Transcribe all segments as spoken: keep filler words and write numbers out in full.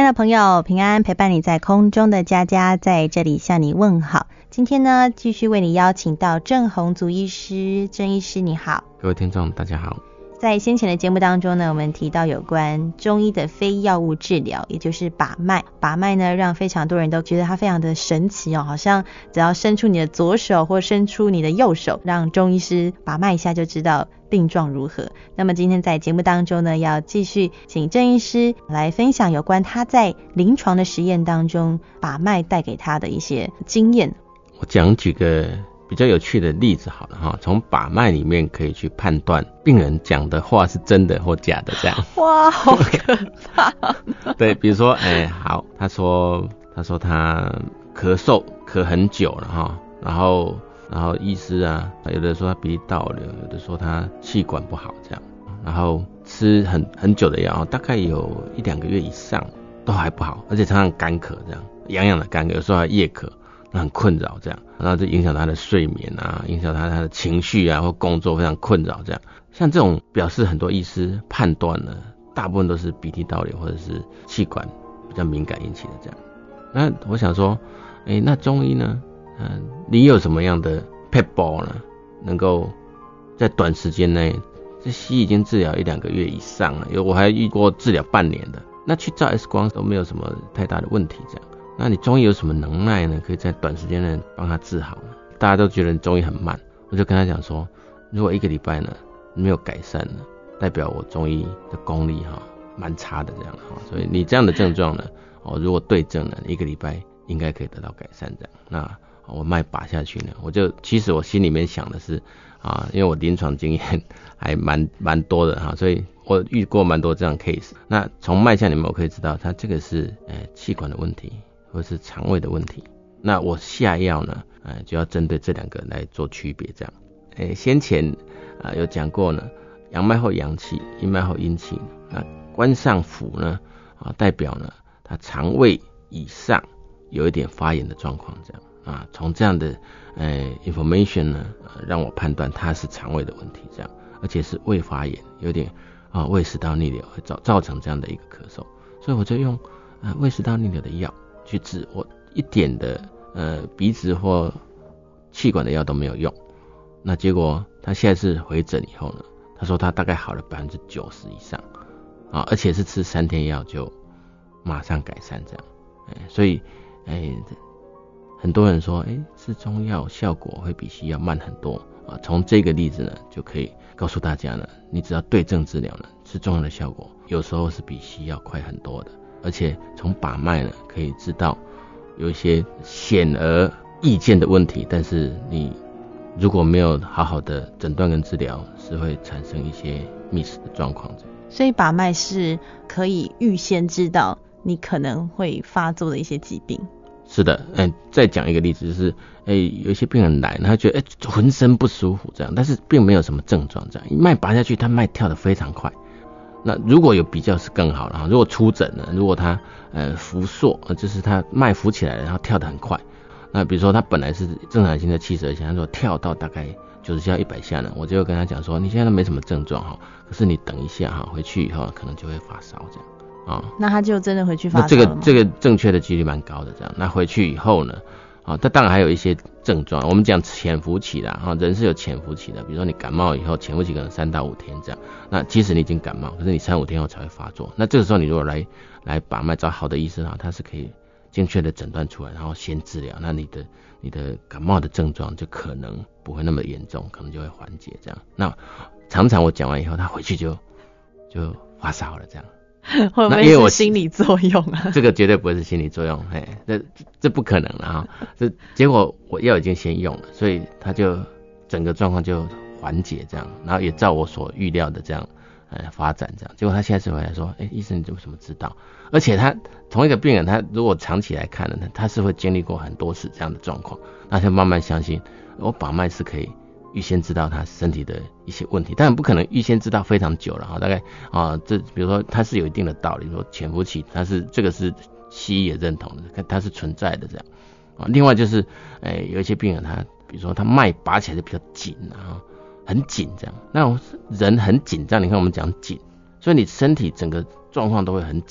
亲爱的朋友，平安陪伴你在空中的佳佳在这里向你问好。今天呢，继续为你邀请到郑宏足医师。郑医师你好。 各位听众大家好。 在先前的节目当中呢，我们提到有关中医的非药物治疗，也就是把脉。把脉呢，让非常多人都觉得它非常的神奇哦，好像只要伸出你的左手或伸出你的右手，让中医师把脉一下就知道病状如何。那么今天在节目当中呢，要继续请郑医师来分享有关他在临床的实验当中把脉带给他的一些经验。 我讲几个比较有趣的例子好了哈，从把脉里面可以去判断病人讲的话是真的或假的这样。 哇，好可怕。 对，比如说哎、欸，好，他说他说他咳嗽咳很久了哈，然后然后医师啊，有的说他鼻涕倒流，有的说他气管不好这样，然后吃很很久的药，大概有一两个月以上都还不好，而且常常干咳这样，痒痒的干咳，有时候还夜咳，很困扰这样，然后就影响他的睡眠啊，影响他他的情绪啊，或工作非常困扰这样。像这种表示很多医师判断呢，大部分都是鼻涕倒流或者是气管比较敏感引起的这样。那我想说，哎，那中医呢？嗯，你有什么样的撇步呢？能够在短时间内，这西医已经治疗一两个月以上了，有我还遇过治疗半年的，那去照 X 光都没有什么太大的问题这样。那你中医有什么能耐呢？可以在短时间内帮他治好呢？大家都觉得中医很慢，我就跟他讲说，如果一个礼拜呢没有改善呢，代表我中医的功力哈蛮差的这样哈，所以你这样的症状呢，哦，如果对症呢，一个礼拜应该可以得到改善这样。那我脉把下去呢，我就其实我心里面想的是啊，因为我临床经验还蛮蛮多的哈，所以我遇过蛮多这样的 case。那从脉象里面我可以知道，他这个是呃气管的问题，或是肠胃的问题。那我下药呢，呃就要针对这两个来做区别这样。诶，先前啊、呃、有讲过呢，阳脉后阳气，阴脉后阴气。那关上腑呢啊，代表呢他肠胃以上有一点发炎的状况这样。啊，从这样的呃 information 呢、呃，让我判断它是肠胃的问题，这样，而且是胃发炎，有点啊胃食道逆流，会造造成这样的一个咳嗽，所以我就用呃胃食道逆流的药去治，我一点的呃鼻子或气管的药都没有用。那结果他现在是回诊以后呢，他说他大概好了百分之九十以上啊，而且是吃三天药就马上改善这样，哎，所以哎。很多人说，哎，吃中药效果会比西药慢很多啊。从这个例子呢，就可以告诉大家呢，你只要对症治疗呢，吃中药的效果有时候是比西药快很多的。而且从把脉呢，可以知道有一些显而易见的问题，但是你如果没有好好的诊断跟治疗，是会产生一些 miss 的状况。 所以把脉是可以预先知道你可能会发作的一些疾病。 是的，嗯，再讲一个例子，就是，哎、欸，有一些病人来，他觉得，哎、欸，浑身不舒服这样，但是并没有什么症状这样，一脉拔下去，他脉跳得非常快。那如果有比较是更好了，如果出诊了，如果他呃浮硕，就是他脉浮起来了，然后跳得很快。那比如说他本来是正常性的七十二下，他说跳到大概九十下、一百下呢，我就跟他讲说，你现在都没什么症状哈，可是你等一下哈，回去以后可能就会发烧这样。啊， 那他就真的回去发烧了吗？ 这个这个正确的几率蛮高的，这样。那回去以后呢，啊，它当然还有一些症状。我们讲潜伏期啦，啊，人是有潜伏期的。比如说你感冒以后，潜伏期可能三到五天这样。那即使你已经感冒，可是你三五天后才会发作。那这个时候你如果来来把脉，找好的医生啊，他是可以精确的诊断出来，然后先治疗。那你的你的感冒的症状就可能不会那么严重，可能就会缓解这样。那常常我讲完以后，他回去就就发烧了这样。 会不会是心理作用啊？ 这个绝对不会是心理作用，嘿，这这不可能了哈。这结果我药已经先用了，所以他就整个状况就缓解这样，然后也照我所预料的这样呃发展这样。结果他现在是回来说，哎、欸，医生你怎么怎么知道？而且他同一个病人，他如果长期来看呢，他是会经历过很多次这样的状况，那他慢慢相信我把脉是可以预先知道他身体的一些问题，当然不可能预先知道非常久了哈，大概啊，这比如说它是有一定的道理，说潜伏期，它是这个是西医也认同的，它是存在的这样啊。另外就是，哎、欸，有一些病人他，比如说他脉拔起来就比较紧啊，很紧这样，那人很紧张，你看我们讲紧，所以你身体整个状况都会很紧，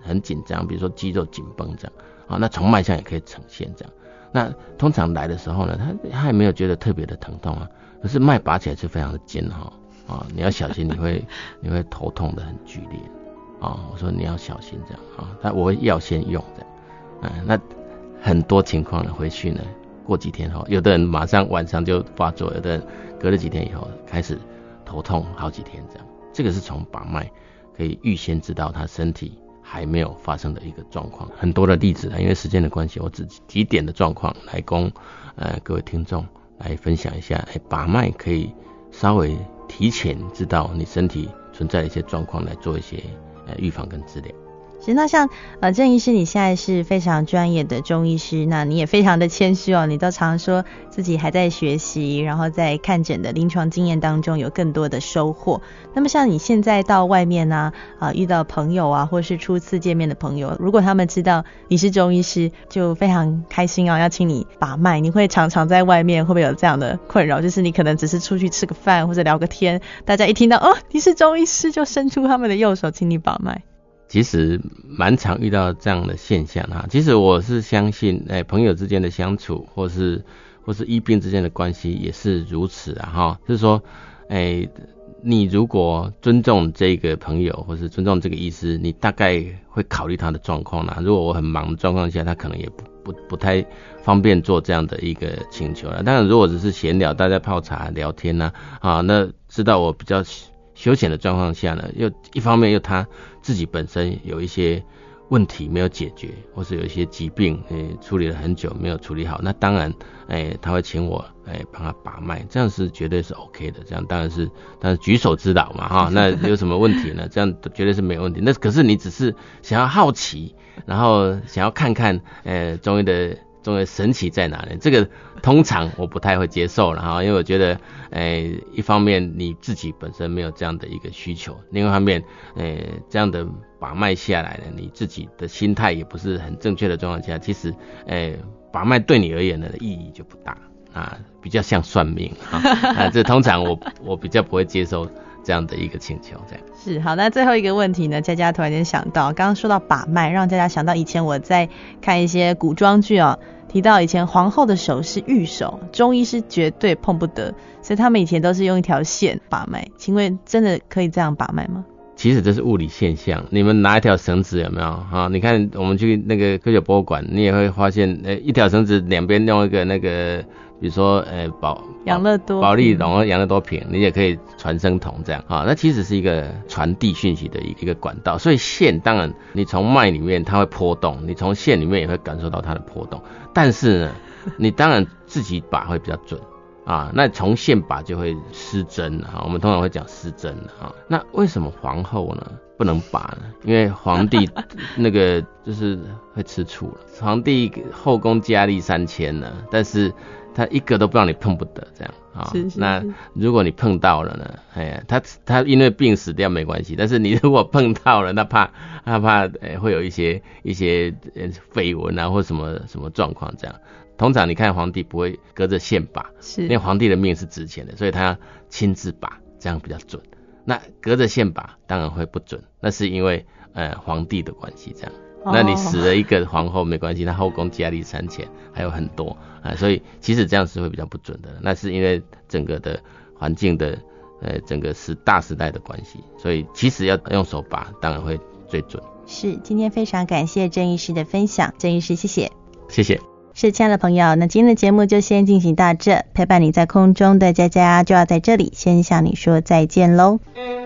很紧张，比如说肌肉紧绷这样啊，那从脉象也可以呈现这样。那通常来的时候呢，他他也没有觉得特别的疼痛啊，可是脉拔起来是非常的尖哈啊，你要小心，你会你会头痛的很剧烈啊。我说你要小心这样啊，他我会药先用这样，嗯、啊，那很多情况呢回去呢，过几天后，有的人马上晚上就发作，有的人隔了几天以后开始头痛好几天这样。这个是从把脉可以预先知道他身体还没有发生的一个状况。很多的例子，因为时间的关系，我只几点的状况来供呃各位听众来分享一下。哎，把脉可以稍微提前知道你身体存在的一些状况，来做一些呃预防跟治疗。 是，那像呃郑医师，你现在是非常专业的中医师，那你也非常的谦虚哦，你都常说自己还在学习，然后在看诊的临床经验当中有更多的收获。那么像你现在到外面啊，啊、呃、遇到朋友啊，或是初次见面的朋友，如果他们知道你是中医师，就非常开心啊，要请你把脉。你会常常在外面会不会有这样的困扰？就是你可能只是出去吃个饭或者聊个天，大家一听到哦你是中医师，就伸出他们的右手请你把脉。 其实蛮常遇到这样的现象哈。其实我是相信，哎，朋友之间的相处，或是或是医病之间的关系也是如此啊哈。就是说，哎，你如果尊重这个朋友，或是尊重这个医师，你大概会考虑他的状况啦。如果我很忙的状况下，他可能也不不不太方便做这样的一个请求了。当然，如果只是闲聊，大家泡茶聊天呐，啊，那知道我比较休闲的状况下呢，又一方面又他自己本身有一些问题没有解决，或是有一些疾病诶处理了很久没有处理好，那当然诶他会请我诶帮他把脉，这样是绝对是 OK 的，这样当然是当然举手之劳嘛哈。那有什么问题呢？这样绝对是没有问题。那可是你只是想要好奇，然后想要看看诶中医的中医神奇在哪里？这个通常我不太会接受了哈，因为我觉得，诶，一方面你自己本身没有这样的一个需求，另外一方面，诶，这样的把脉下来呢，你自己的心态也不是很正确的状况下，其实，诶，把脉对你而言呢意义就不大啊，比较像算命啊，啊这通常我我比较不会接受这样的一个请求，这样是好。那最后一个问题呢，佳佳突然间想到，刚刚说到把脉，让佳佳想到以前我在看一些古装剧哦，提到以前皇后的手是玉手，中医是绝对碰不得，所以他们以前都是用一条线把脉。请问真的可以这样把脉吗？ 其实这是物理现象，你们拿一条绳子有没有啊？你看我们去那个科学博物馆，你也会发现，呃，一条绳子两边用一个那个，比如说呃保养乐多、 保利龙、养乐多瓶，你也可以传声筒这样啊。那其实是一个传递讯息的一个管道，所以线当然你从脉里面它会波动，你从线里面也会感受到它的波动，但是呢，你当然自己把会比较准。啊，那从线把就会失真啊，我们通常会讲失真啊。那为什么皇后呢不能把呢？因为皇帝那个就是会吃醋了，皇帝后宫佳丽三千呢，但是他一个都不让你碰不得这样啊。 是是是。那如果你碰到了呢，哎呀，他他因为病死掉没关系，但是你如果碰到了，那怕他怕呃会有一些一些绯闻啊或什么什么状况这样。通常你看皇帝不会隔着线把， 是因为皇帝的命是值钱的，所以他要亲自把，这样比较准。那隔着线把当然会不准，那是因为呃皇帝的关系这样。哦、那你死了一个皇后没关系，他后宫佳丽三千还有很多啊、呃，所以其实这样是会比较不准的。那是因为整个的环境的呃整个时大时代的关系，所以其实要用手把当然会最准。 是，今天非常感谢郑医师的分享，郑医师谢谢。 谢谢。 是，亲爱的朋友，那今天的节目就先进行到这，陪伴你在空中的佳佳就要在这里先向你说再见喽。嗯